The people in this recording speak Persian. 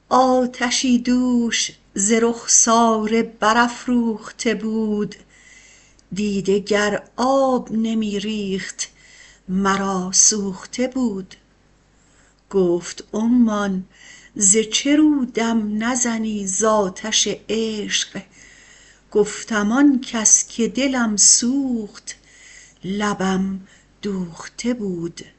آتشی دوش ز رخساره برافروخته بود، دیده گر آب نمی ریخت مرا سوخته بود. گفت عمان ز چه رو دم نزنی ز آتش عشق، گفتم آن کس که دلم سوخت لبم دوخته بود.